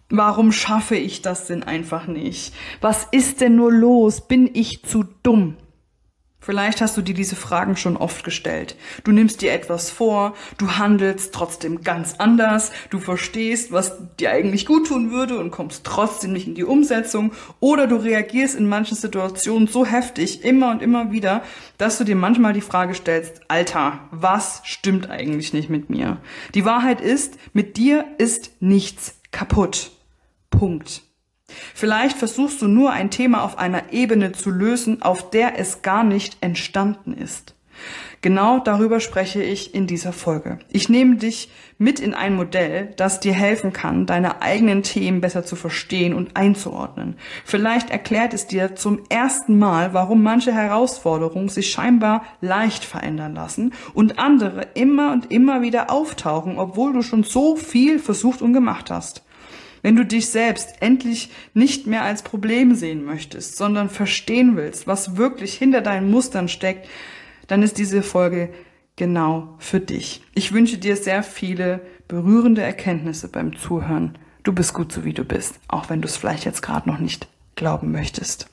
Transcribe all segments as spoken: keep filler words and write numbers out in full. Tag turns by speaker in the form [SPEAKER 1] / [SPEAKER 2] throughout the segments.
[SPEAKER 1] Warum schaffe ich das denn einfach nicht? Was ist denn nur los? Bin ich zu dumm? Vielleicht hast du dir diese Fragen schon oft gestellt. Du nimmst dir etwas vor, du handelst trotzdem ganz anders, du verstehst, was dir eigentlich gut tun würde und kommst trotzdem nicht in die Umsetzung, oder du reagierst in manchen Situationen so heftig, immer und immer wieder, dass du dir manchmal die Frage stellst, Alter, was stimmt eigentlich nicht mit mir? Die Wahrheit ist, mit dir ist nichts kaputt. Punkt. Vielleicht versuchst du nur ein Thema auf einer Ebene zu lösen, auf der es gar nicht entstanden ist. Genau darüber spreche ich in dieser Folge. Ich nehme dich mit in ein Modell, das dir helfen kann, deine eigenen Themen besser zu verstehen und einzuordnen. Vielleicht erklärt es dir zum ersten Mal, warum manche Herausforderungen sich scheinbar leicht verändern lassen und andere immer und immer wieder auftauchen, obwohl du schon so viel versucht und gemacht hast. Wenn du dich selbst endlich nicht mehr als Problem sehen möchtest, sondern verstehen willst, was wirklich hinter deinen Mustern steckt, dann ist diese Folge genau für dich. Ich wünsche dir sehr viele berührende Erkenntnisse beim Zuhören. Du bist gut so wie du bist, auch wenn du es vielleicht jetzt gerade noch nicht glauben möchtest.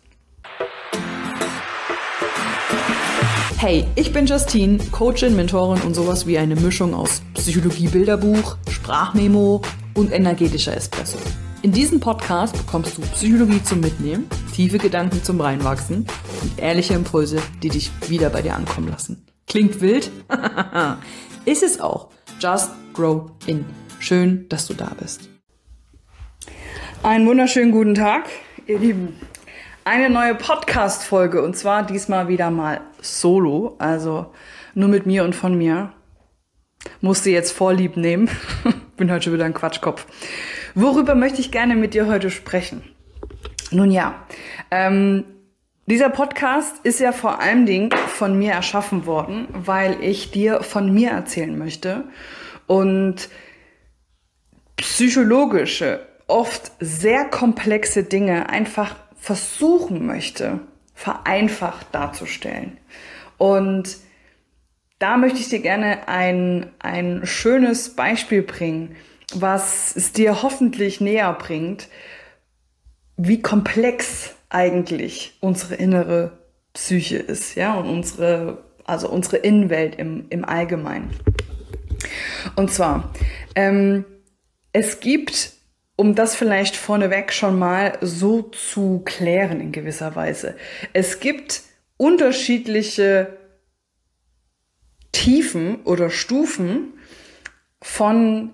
[SPEAKER 1] Hey, ich bin Justine, Coachin, Mentorin und sowas wie eine Mischung aus Psychologie-Bilderbuch, Sprachmemo und energetischer Espresso. In diesem Podcast bekommst du Psychologie zum Mitnehmen, tiefe Gedanken zum Reinwachsen und ehrliche Impulse, die dich wieder bei dir ankommen lassen. Klingt wild? Ist es auch. Just grow in. Schön, dass du da bist. Einen wunderschönen guten Tag, ihr Lieben. Eine neue Podcast-Folge und zwar diesmal wieder mal solo, also nur mit mir und von mir. Musste jetzt Vorlieb nehmen. Bin heute schon wieder ein Quatschkopf. Worüber möchte ich gerne mit dir heute sprechen? Nun ja, ähm, dieser Podcast ist ja vor allem Dingen von mir erschaffen worden, weil ich dir von mir erzählen möchte und psychologische, oft sehr komplexe Dinge einfach versuchen möchte, vereinfacht darzustellen. Und da möchte ich dir gerne ein, ein schönes Beispiel bringen, was es dir hoffentlich näher bringt, wie komplex eigentlich unsere innere Psyche ist, ja, und unsere, also unsere Innenwelt im, im Allgemeinen. Und zwar, ähm, es gibt, um das vielleicht vorneweg schon mal so zu klären in gewisser Weise, es gibt unterschiedliche Tiefen oder Stufen von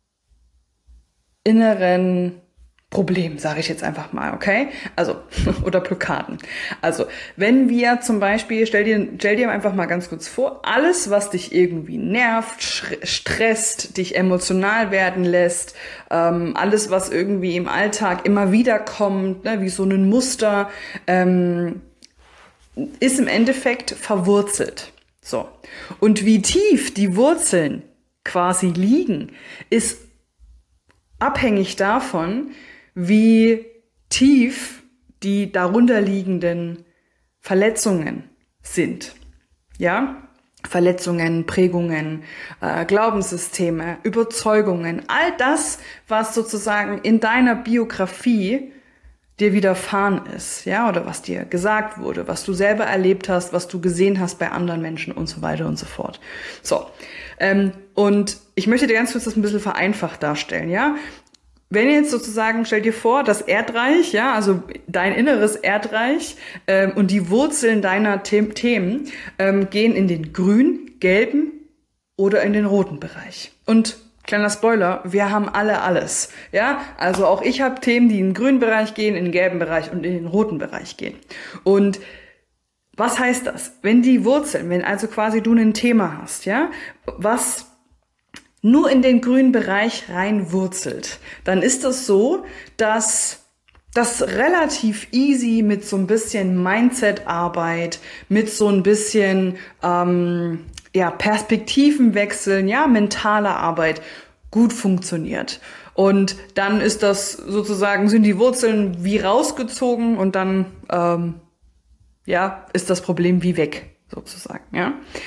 [SPEAKER 1] inneren Problemen, sage ich jetzt einfach mal, okay? Also, oder Blockaden. Also, wenn wir zum Beispiel, stell dir, stell dir einfach mal ganz kurz vor, alles, was dich irgendwie nervt, stresst, dich emotional werden lässt, ähm, alles, was irgendwie im Alltag immer wieder kommt, ne, wie so ein Muster, ähm, ist im Endeffekt verwurzelt. So. Und wie tief die Wurzeln quasi liegen, ist abhängig davon, wie tief die darunterliegenden Verletzungen sind. Ja? Verletzungen, Prägungen, äh, Glaubenssysteme, Überzeugungen, all das, was sozusagen in deiner Biografie dir widerfahren ist, ja, oder was dir gesagt wurde, was du selber erlebt hast, was du gesehen hast bei anderen Menschen und so weiter und so fort. So, ähm, und ich möchte dir ganz kurz das ein bisschen vereinfacht darstellen, ja. Wenn jetzt sozusagen, stell dir vor, das Erdreich, ja, also dein inneres Erdreich ähm, und die Wurzeln deiner The- Themen ähm, gehen in den grünen, gelben oder in den roten Bereich. Und kleiner Spoiler, wir haben alle alles, ja, also auch ich habe Themen, die in den grünen Bereich gehen, in den gelben Bereich und in den roten Bereich gehen. Und was heißt das? Wenn die Wurzeln, wenn also quasi du ein Thema hast, ja, was nur in den grünen Bereich reinwurzelt, dann ist das so, dass das relativ easy mit so ein bisschen Mindset-Arbeit, mit so ein bisschen ähm, ja, Perspektiven wechseln, ja, mentale Arbeit gut funktioniert. Und dann ist das sozusagen, sind die Wurzeln wie rausgezogen und dann, ähm, ja, ist das Problem wie weg, sozusagen, ja.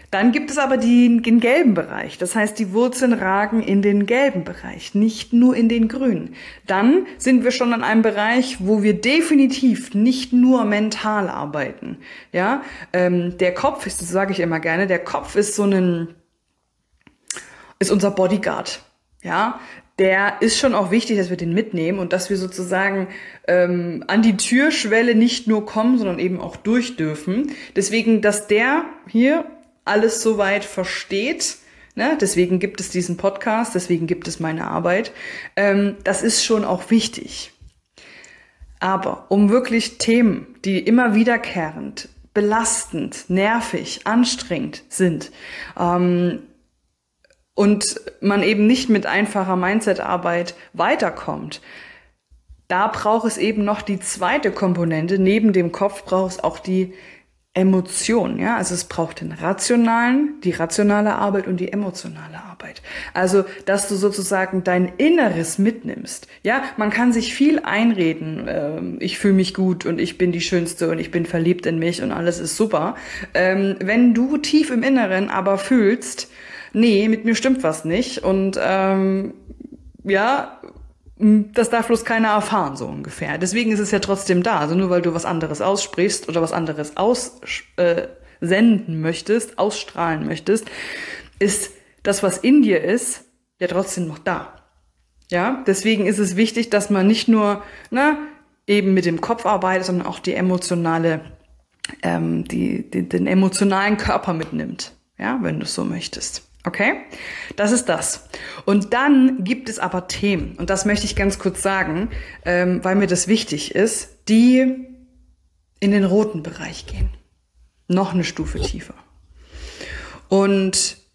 [SPEAKER 1] Dann gibt es aber die, den gelben Bereich. Das heißt, die Wurzeln ragen in den gelben Bereich, nicht nur in den grünen. Dann sind wir schon an einem Bereich, wo wir definitiv nicht nur mental arbeiten. Ja, ähm, der Kopf ist, das sage ich immer gerne, der Kopf ist so ein, ist unser Bodyguard. Ja, der ist schon auch wichtig, dass wir den mitnehmen und dass wir sozusagen ähm, an die Türschwelle nicht nur kommen, sondern eben auch durch dürfen. Deswegen, dass der hier alles soweit versteht, ne? Deswegen gibt es diesen Podcast, deswegen gibt es meine Arbeit. Ähm, das ist schon auch wichtig. Aber um wirklich Themen, die immer wiederkehrend, belastend, nervig, anstrengend sind, ähm, und man eben nicht mit einfacher Mindset-Arbeit weiterkommt, da braucht es eben noch die zweite Komponente. Neben dem Kopf braucht es auch die Emotion. Ja? Also es braucht den rationalen, die rationale Arbeit und die emotionale Arbeit. Also, dass du sozusagen dein Inneres mitnimmst. Ja, man kann sich viel einreden. Ähm, ich fühle mich gut und ich bin die Schönste und ich bin verliebt in mich und alles ist super. Ähm, wenn du tief im Inneren aber fühlst, nee, mit mir stimmt was nicht und ähm, ja, das darf bloß keiner erfahren, so ungefähr. Deswegen ist es ja trotzdem da. Also nur weil du was anderes aussprichst oder was anderes aussenden äh, möchtest, ausstrahlen möchtest, ist das, was in dir ist, ja trotzdem noch da. Ja, deswegen ist es wichtig, dass man nicht nur na, eben mit dem Kopf arbeitet, sondern auch die emotionale, ähm, die, die, den emotionalen Körper mitnimmt. Ja, wenn du es so möchtest. Okay, das ist das. Und dann gibt es aber Themen, und das möchte ich ganz kurz sagen, ähm, weil mir das wichtig ist, die in den roten Bereich gehen. Noch eine Stufe tiefer. Und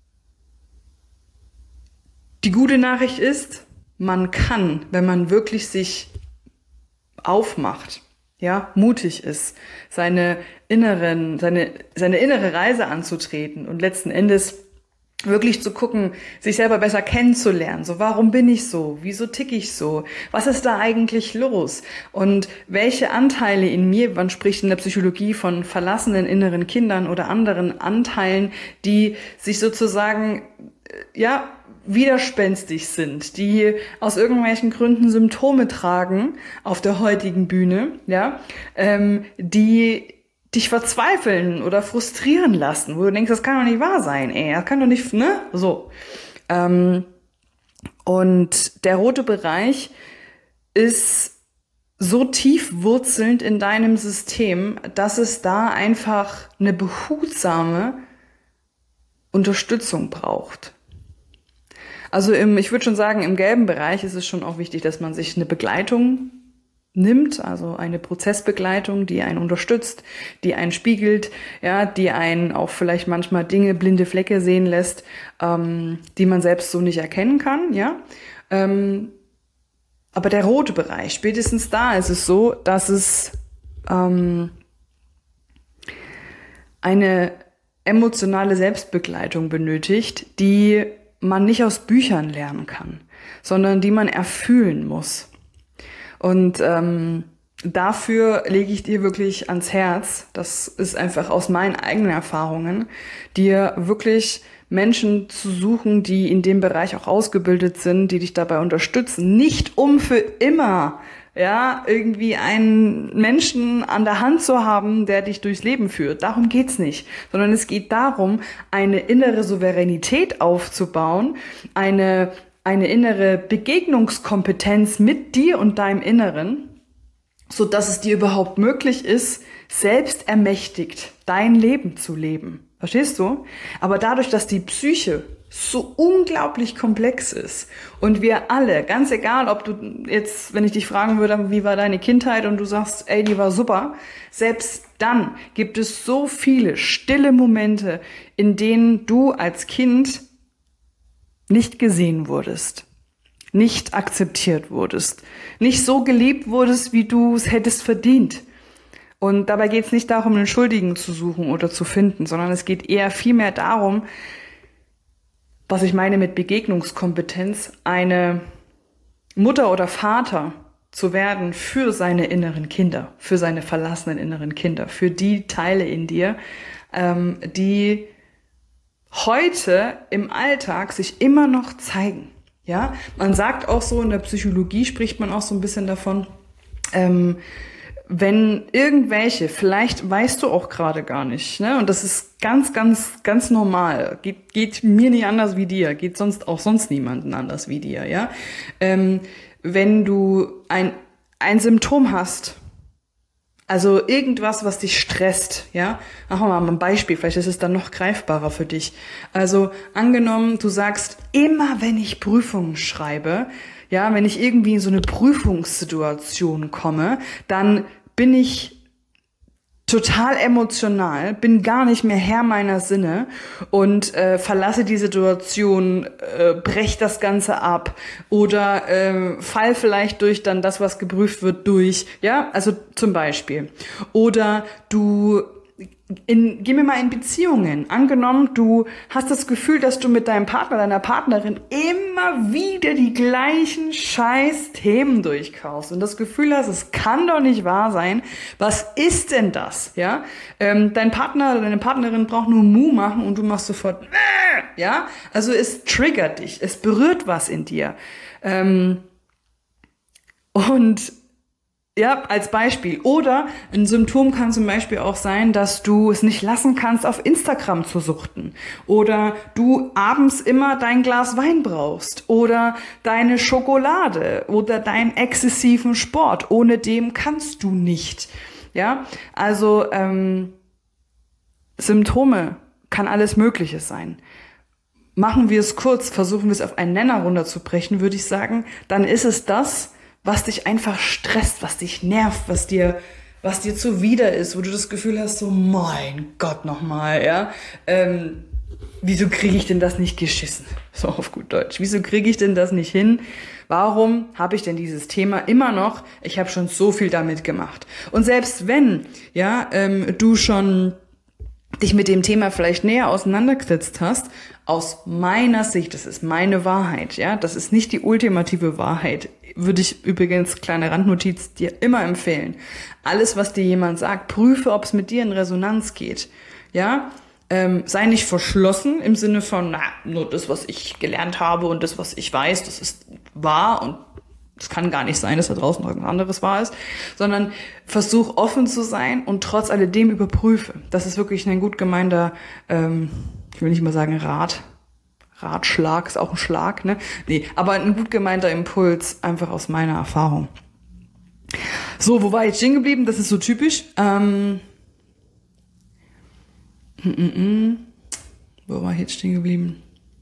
[SPEAKER 1] die gute Nachricht ist, man kann, wenn man wirklich sich aufmacht, ja, mutig ist, seine inneren, seine, seine innere Reise anzutreten und letzten Endes wirklich zu gucken, sich selber besser kennenzulernen. So, warum bin ich so? Wieso ticke ich so? Was ist da eigentlich los? Und welche Anteile in mir, man spricht in der Psychologie von verlassenen inneren Kindern oder anderen Anteilen, die sich sozusagen, ja, widerspenstig sind, die aus irgendwelchen Gründen Symptome tragen auf der heutigen Bühne, ja, ähm, die dich verzweifeln oder frustrieren lassen, wo du denkst, das kann doch nicht wahr sein, ey, das kann doch nicht, ne, so. Ähm, und der rote Bereich ist so tief wurzelnd in deinem System, dass es da einfach eine behutsame Unterstützung braucht. Also im, ich würde schon sagen, im gelben Bereich ist es schon auch wichtig, dass man sich eine Begleitung nimmt, also eine Prozessbegleitung, die einen unterstützt, die einen spiegelt, ja, die einen auch vielleicht manchmal Dinge, blinde Flecke sehen lässt, ähm, die man selbst so nicht erkennen kann, ja. Ähm, aber der rote Bereich, spätestens da ist es so, dass es ähm, eine emotionale Selbstbegleitung benötigt, die man nicht aus Büchern lernen kann, sondern die man erfühlen muss. Und ähm, dafür lege ich dir wirklich ans Herz, das ist einfach aus meinen eigenen Erfahrungen, dir wirklich Menschen zu suchen, die in dem Bereich auch ausgebildet sind, die dich dabei unterstützen. Nicht um für immer, ja, irgendwie einen Menschen an der Hand zu haben, der dich durchs Leben führt. Darum geht's nicht. Sondern es geht darum, eine innere Souveränität aufzubauen, eine eine innere Begegnungskompetenz mit dir und deinem Inneren, so dass es dir überhaupt möglich ist, selbst ermächtigt dein Leben zu leben. Verstehst du? Aber dadurch, dass die Psyche so unglaublich komplex ist und wir alle, ganz egal, ob du jetzt, wenn ich dich fragen würde, wie war deine Kindheit und du sagst, ey, die war super, selbst dann gibt es so viele stille Momente, in denen du als Kind nicht gesehen wurdest, nicht akzeptiert wurdest, nicht so geliebt wurdest, wie du es hättest verdient. Und dabei geht es nicht darum, einen Schuldigen zu suchen oder zu finden, sondern es geht eher vielmehr darum, was ich meine mit Begegnungskompetenz, eine Mutter oder Vater zu werden für seine inneren Kinder, für seine verlassenen inneren Kinder, für die Teile in dir, ähm, die heute im Alltag sich immer noch zeigen. Ja, man sagt auch so, in der Psychologie spricht man auch so ein bisschen davon, ähm, wenn irgendwelche, vielleicht weißt du auch gerade gar nicht, ne, und das ist ganz, ganz, ganz normal, geht, geht mir nicht anders wie dir, geht sonst auch sonst niemanden anders wie dir, ja, ähm, wenn du ein, ein Symptom hast, also irgendwas, was dich stresst, ja, machen wir mal ein Beispiel, vielleicht ist es dann noch greifbarer für dich. Also angenommen, du sagst, immer wenn ich Prüfungen schreibe, ja, wenn ich irgendwie in so eine Prüfungssituation komme, dann bin ich total emotional, bin gar nicht mehr Herr meiner Sinne und äh, verlasse die Situation, äh, brech das Ganze ab oder äh, fall vielleicht durch dann das, was geprüft wird, durch. Ja, also zum Beispiel. Oder du In, geh mir mal in Beziehungen. Angenommen, du hast das Gefühl, dass du mit deinem Partner, deiner Partnerin immer wieder die gleichen scheiß Themen durchkaust und das Gefühl hast, es kann doch nicht wahr sein. Was ist denn das? Ja, ähm, dein Partner oder deine Partnerin braucht nur Mu machen und du machst sofort, äh, ja, also es triggert dich, es berührt was in dir. Ähm, und Ja, als Beispiel. Oder ein Symptom kann zum Beispiel auch sein, dass du es nicht lassen kannst, auf Instagram zu suchten. Oder du abends immer dein Glas Wein brauchst. Oder deine Schokolade. Oder deinen exzessiven Sport. Ohne dem kannst du nicht. Ja, also ähm, Symptome kann alles Mögliche sein. Machen wir es kurz, versuchen wir es auf einen Nenner runterzubrechen, würde ich sagen, dann ist es das, was dich einfach stresst, was dich nervt, was dir, was dir zuwider ist, wo du das Gefühl hast, so, mein Gott, nochmal, ja, ähm, wieso kriege ich denn das nicht geschissen? So auf gut Deutsch. Wieso kriege ich denn das nicht hin? Warum habe ich denn dieses Thema immer noch? Ich habe schon so viel damit gemacht. Und selbst wenn, ja, ähm, du schon dich mit dem Thema vielleicht näher auseinandergesetzt hast, aus meiner Sicht, das ist meine Wahrheit, ja, das ist nicht die ultimative Wahrheit, würde ich übrigens, kleine Randnotiz, dir immer empfehlen. Alles, was dir jemand sagt, prüfe, ob es mit dir in Resonanz geht, ja, ähm, sei nicht verschlossen im Sinne von, na, nur das, was ich gelernt habe und das, was ich weiß, das ist wahr und es kann gar nicht sein, dass da draußen noch irgendwas anderes wahr ist, sondern versuch offen zu sein und trotz alledem überprüfe. Das ist wirklich ein gut gemeinter, ähm, ich will nicht mal sagen Rat, Ratschlag ist auch ein Schlag, ne? Nee, aber ein gut gemeinter Impuls, einfach aus meiner Erfahrung. So, wo war ich stehen geblieben? Das ist so typisch. Ähm, mm, mm, mm. Wo war ich jetzt stehen geblieben?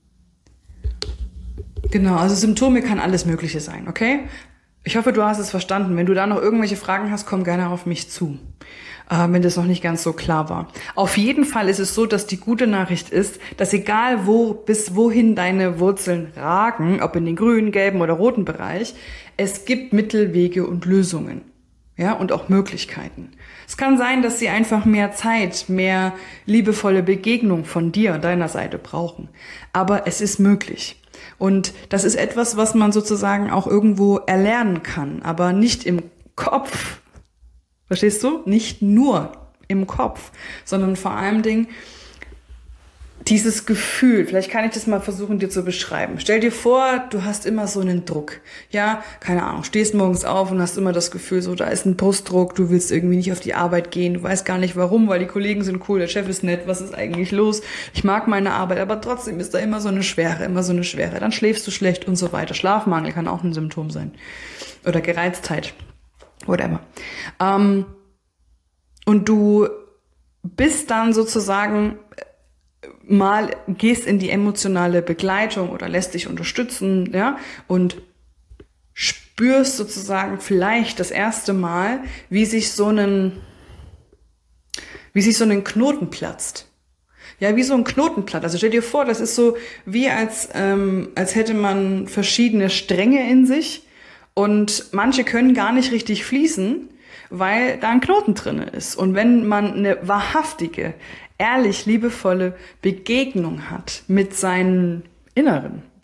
[SPEAKER 1] Genau, also Symptome kann alles Mögliche sein, okay? Ich hoffe, du hast es verstanden. Wenn du da noch irgendwelche Fragen hast, komm gerne auf mich zu, äh, wenn das noch nicht ganz so klar war. Auf jeden Fall ist es so, dass die gute Nachricht ist, dass egal wo bis wohin deine Wurzeln ragen, ob in den grünen, gelben oder roten Bereich, es gibt Mittel, Wege und Lösungen. Ja, und auch Möglichkeiten. Es kann sein, dass sie einfach mehr Zeit, mehr liebevolle Begegnung von dir und deiner Seite brauchen. Aber es ist möglich. Und das ist etwas, was man sozusagen auch irgendwo erlernen kann, aber nicht im Kopf. Verstehst du? Nicht nur im Kopf, sondern vor allem Dingen dieses Gefühl. Vielleicht kann ich das mal versuchen, dir zu beschreiben. Stell dir vor, du hast immer so einen Druck. Ja, keine Ahnung, stehst morgens auf und hast immer das Gefühl, so, da ist ein Brustdruck, du willst irgendwie nicht auf die Arbeit gehen, du weißt gar nicht warum, weil die Kollegen sind cool, der Chef ist nett, was ist eigentlich los? Ich mag meine Arbeit, aber trotzdem ist da immer so eine Schwere, immer so eine Schwere. Dann schläfst du schlecht und so weiter. Schlafmangel kann auch ein Symptom sein. Oder Gereiztheit. Whatever. Ähm, und du bist dann sozusagen mal gehst in die emotionale Begleitung oder lässt dich unterstützen, ja, und spürst sozusagen vielleicht das erste Mal, wie sich so einen, wie sich so einen Knoten platzt. Ja, wie so ein Knotenplatt. Also stell dir vor, das ist so wie als, ähm, als hätte man verschiedene Stränge in sich und manche können gar nicht richtig fließen, weil da ein Knoten drin ist. Und wenn man eine wahrhaftige, ehrlich, liebevolle Begegnung hat mit seinen Inneren,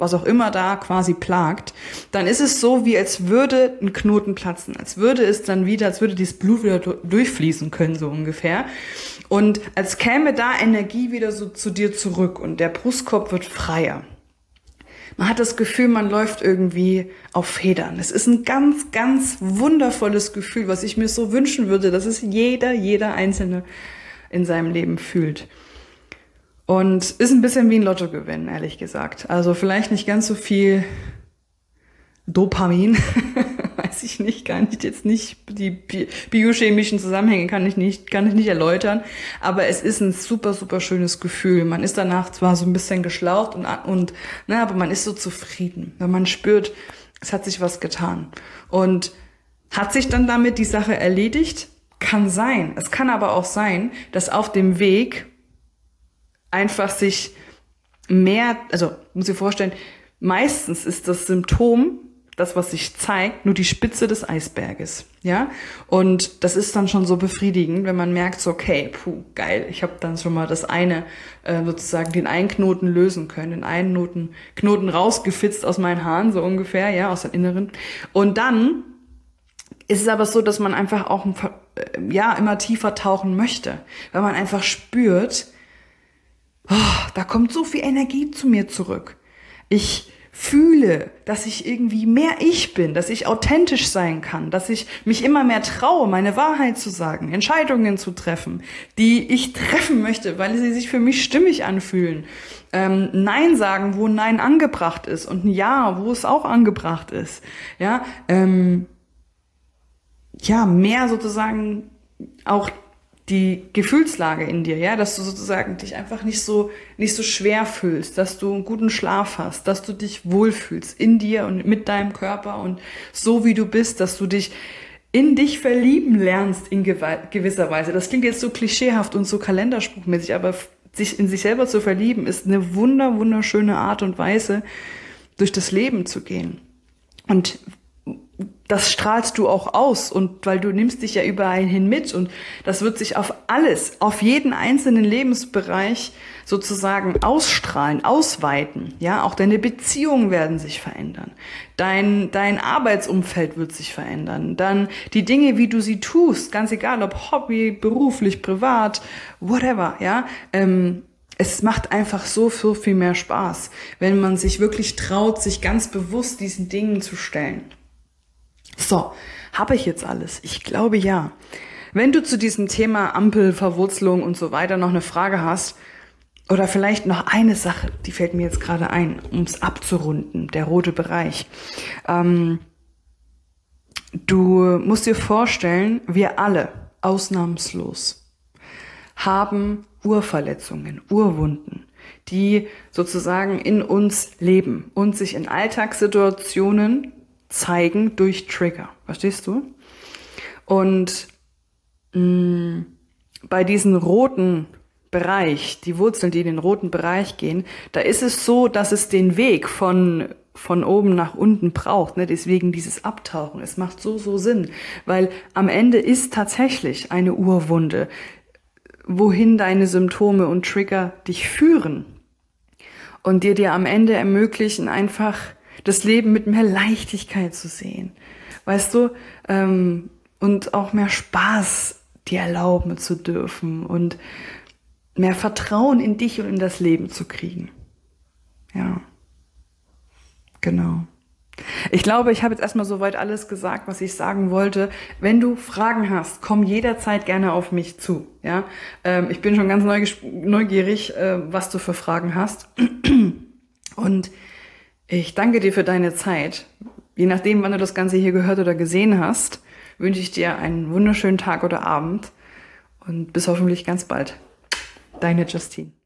[SPEAKER 1] was auch immer da quasi plagt, dann ist es so, wie als würde ein Knoten platzen, als würde es dann wieder, als würde dieses Blut wieder durchfließen können, so ungefähr. Und als käme da Energie wieder so zu dir zurück und der Brustkorb wird freier. Man hat das Gefühl, man läuft irgendwie auf Federn. Es ist ein ganz, ganz wundervolles Gefühl, was ich mir so wünschen würde, dass es jeder, jeder Einzelne in seinem Leben fühlt. Und ist ein bisschen wie ein Lottogewinn, ehrlich gesagt. Also vielleicht nicht ganz so viel Dopamin, weiß ich nicht, kann ich jetzt nicht, die bi- biochemischen Zusammenhänge kann ich nicht, kann ich nicht erläutern, aber es ist ein super, super schönes Gefühl. Man ist danach zwar so ein bisschen geschlaucht und, und, ne, aber man ist so zufrieden, weil man spürt, es hat sich was getan. Und hat sich dann damit die Sache erledigt? Kann sein. Es kann aber auch sein, dass auf dem Weg einfach sich mehr, also muss ich vorstellen, meistens ist das Symptom, das, was sich zeigt, nur die Spitze des Eisberges, ja. Und das ist dann schon so befriedigend, wenn man merkt, so, okay, puh, geil, ich habe dann schon mal das eine, äh, sozusagen den einen Knoten lösen können, den einen Knoten, Knoten rausgefitzt aus meinen Haaren, so ungefähr, ja, aus dem Inneren. Und dann ist es aber so, dass man einfach auch, ja, immer tiefer tauchen möchte, weil man einfach spürt, oh, da kommt so viel Energie zu mir zurück. Ich fühle, dass ich irgendwie mehr ich bin, dass ich authentisch sein kann, dass ich mich immer mehr traue, meine Wahrheit zu sagen, Entscheidungen zu treffen, die ich treffen möchte, weil sie sich für mich stimmig anfühlen. Ähm, Nein sagen, wo Nein angebracht ist und ein Ja, wo es auch angebracht ist. Ja, ähm, ja, mehr sozusagen auch die Gefühlslage in dir, ja, dass du sozusagen dich einfach nicht so, nicht so schwer fühlst, dass du einen guten Schlaf hast, dass du dich wohlfühlst in dir und mit deinem Körper und so wie du bist, dass du dich in dich verlieben lernst in gewisser Weise. Das klingt jetzt so klischeehaft und so kalenderspruchmäßig, aber sich in sich selber zu verlieben ist eine wunder, wunderschöne Art und Weise, durch das Leben zu gehen. Und das strahlst du auch aus und weil du nimmst dich ja überall hin mit und das wird sich auf alles, auf jeden einzelnen Lebensbereich sozusagen ausstrahlen, ausweiten. Ja, auch deine Beziehungen werden sich verändern. Dein, dein Arbeitsumfeld wird sich verändern. Dann die Dinge, wie du sie tust, ganz egal ob Hobby, beruflich, privat, whatever, ja, ähm, es macht einfach so, so viel mehr Spaß, wenn man sich wirklich traut, sich ganz bewusst diesen Dingen zu stellen. So, habe ich jetzt alles? Ich glaube ja. Wenn du zu diesem Thema Ampelverwurzelung und so weiter noch eine Frage hast oder vielleicht noch eine Sache, die fällt mir jetzt gerade ein, um es abzurunden, der rote Bereich. Ähm, du musst dir vorstellen, wir alle, ausnahmslos, haben Urverletzungen, Urwunden, die sozusagen in uns leben und sich in Alltagssituationen zeigen durch Trigger. Verstehst du? Und mh, bei diesem roten Bereich, die Wurzeln, die in den roten Bereich gehen, da ist es so, dass es den Weg von von oben nach unten braucht, ne? Deswegen dieses Abtauchen. Es macht so, so Sinn, weil am Ende ist tatsächlich eine Urwunde, wohin deine Symptome und Trigger dich führen und dir dir am Ende ermöglichen, einfach das Leben mit mehr Leichtigkeit zu sehen, weißt du, ähm, und auch mehr Spaß dir erlauben zu dürfen und mehr Vertrauen in dich und in das Leben zu kriegen. Ja, genau. Ich glaube, ich habe jetzt erstmal soweit alles gesagt, was ich sagen wollte. Wenn du Fragen hast, komm jederzeit gerne auf mich zu. Ja, ähm, ich bin schon ganz neugierig, äh, was du für Fragen hast. Und ich danke dir für deine Zeit. Je nachdem, wann du das Ganze hier gehört oder gesehen hast, wünsche ich dir einen wunderschönen Tag oder Abend und bis hoffentlich ganz bald. Deine Justine.